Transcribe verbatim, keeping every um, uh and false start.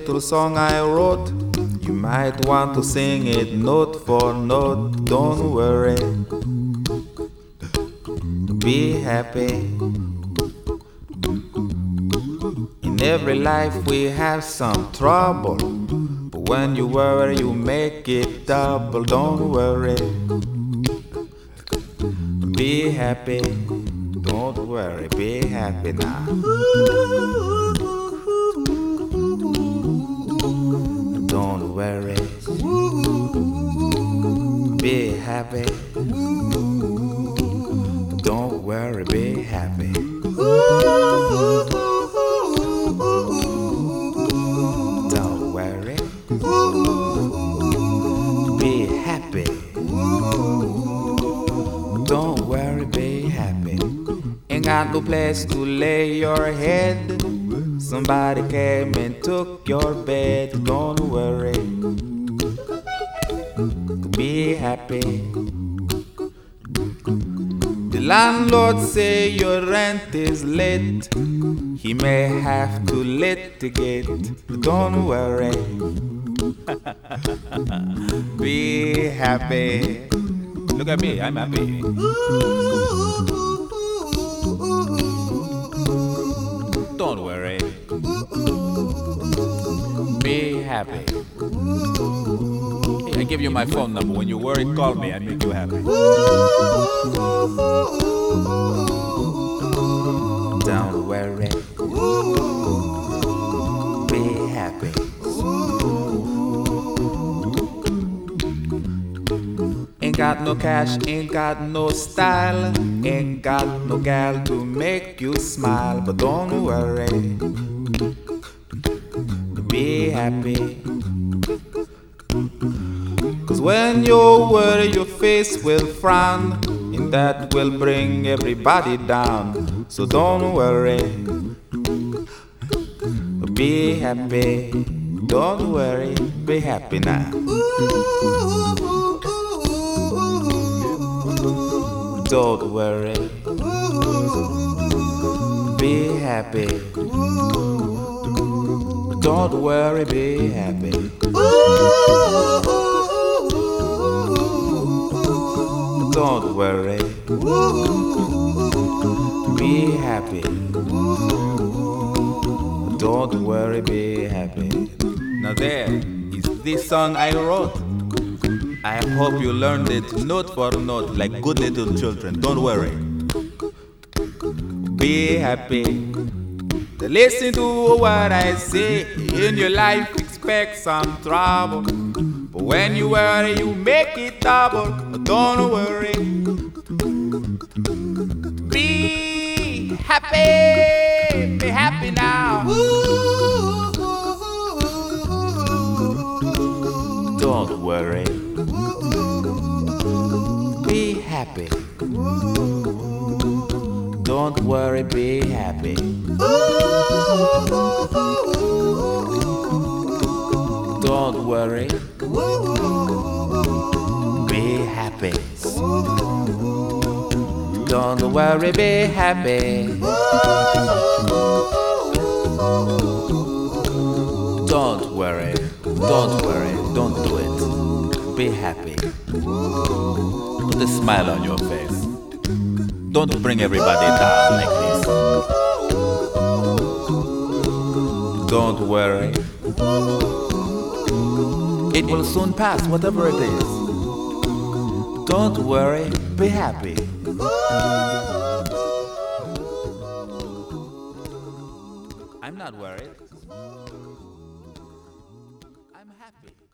little song I wrote. You might want to sing it note for note. Don't worry, be happy. In every life we have some trouble, but when you worry you make it double. Don't worry, be happy. Don't worry, be happy now. Don't worry, be happy. Don't worry, be happy. Don't worry, be happy. Don't worry, be happy. Ain't got no place to lay your head. Somebody came and took your bed. Don't worry, be happy. The landlord say your rent is late. He may have to litigate. Don't worry, be happy. Look at me, I'm happy. Don't worry, be happy. I give you my phone number. When you worry, call me. I make you happy. Don't worry, be happy. Ain't got no cash, ain't got no style, ain't got no gal to make you smile. But don't worry, be happy. Cause when you worry your face will frown, and that will bring everybody down. So don't worry, be happy. Don't worry, be happy now. Don't worry, be happy. Don't worry, be happy. Don't worry, be happy. Don't worry, be happy. Now there is this song I wrote. I hope you learned it note for note like good little children. Don't worry, be happy. Listen to what I say. In your life expect some trouble, but when you worry you make it double. Don't worry, be happy. Be happy now. Don't worry, be happy. Don't worry, be happy. Don't worry, be happy. Don't worry, be happy. Don't worry, don't worry, don't do it. Be happy. Put a smile on your face. Don't bring everybody down like this. Don't worry, it will soon pass, whatever it is. Don't worry, be happy. I'm not worried. I'm happy.